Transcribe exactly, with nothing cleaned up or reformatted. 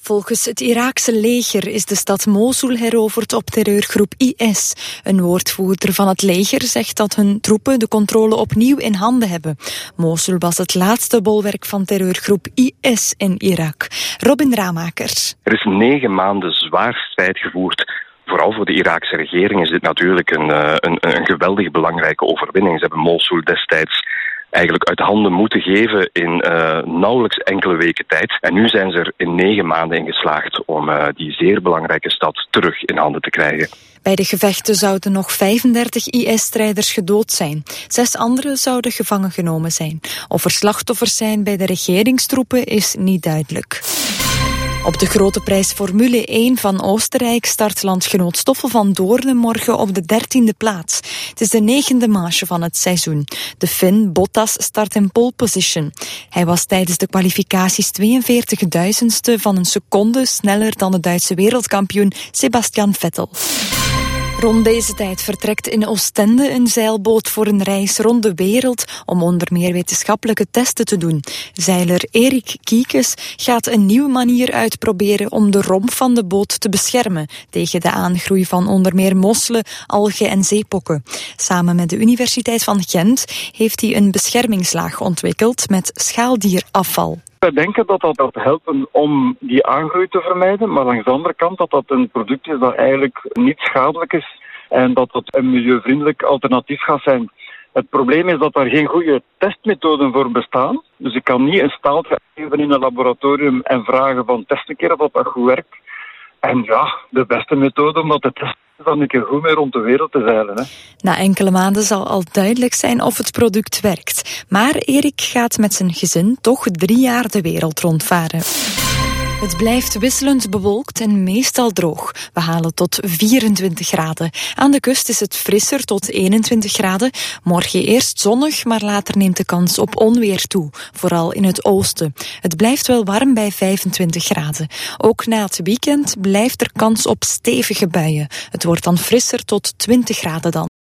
Volgens het Iraakse leger is de stad Mosul heroverd op terreurgroep I S. Een woordvoerder van het leger zegt dat hun troepen de controle opnieuw in handen hebben. Mosul was het laatste bolwerk van terreurgroep I S in Irak. Robin Ramakers. Er is negen maanden zwaar strijd gevoerd. Vooral voor de Iraakse regering is dit natuurlijk een, een, een geweldig belangrijke overwinning. Ze hebben Mosul destijds eigenlijk uit handen moeten geven in uh, nauwelijks enkele weken tijd. En nu zijn ze er in negen maanden in geslaagd om uh, die zeer belangrijke stad terug in handen te krijgen. Bij de gevechten zouden nog vijfendertig I S-strijders gedood zijn. Zes anderen zouden gevangen genomen zijn. Of er slachtoffers zijn bij de regeringstroepen is niet duidelijk. Op de grote prijs Formule één van Oostenrijk start landgenoot Stoffel van Doorne morgen op de dertiende plaats. Het is de negende manche van het seizoen. De Fin Bottas start in pole position. Hij was tijdens de kwalificaties tweeënveertigduizendste van een seconde sneller dan de Duitse wereldkampioen Sebastian Vettel. Rond deze tijd vertrekt in Oostende een zeilboot voor een reis rond de wereld om onder meer wetenschappelijke testen te doen. Zeiler Erik Kiekes gaat een nieuwe manier uitproberen om de romp van de boot te beschermen tegen de aangroei van onder meer mosselen, algen en zeepokken. Samen met de Universiteit van Gent heeft hij een beschermingslaag ontwikkeld met schaaldierafval. We denken dat dat helpt om die aangroei te vermijden, maar langs de andere kant dat dat een product is dat eigenlijk niet schadelijk is en dat het een milieuvriendelijk alternatief gaat zijn. Het probleem is dat er geen goede testmethoden voor bestaan. Dus ik kan niet een staaltje geven in een laboratorium en vragen van test een keer of dat goed werkt. En ja, de beste methode om dat te testen is dan een keer goed mee rond de wereld te zeilen. Hè. Na enkele maanden zal al duidelijk zijn of het product werkt. Maar Erik gaat met zijn gezin toch drie jaar de wereld rondvaren. Het blijft wisselend bewolkt en meestal droog. We halen tot vierentwintig graden. Aan de kust is het frisser tot eenentwintig graden. Morgen eerst zonnig, maar later neemt de kans op onweer toe. Vooral in het oosten. Het blijft wel warm bij vijfentwintig graden. Ook na het weekend blijft er kans op stevige buien. Het wordt dan frisser tot twintig graden dan.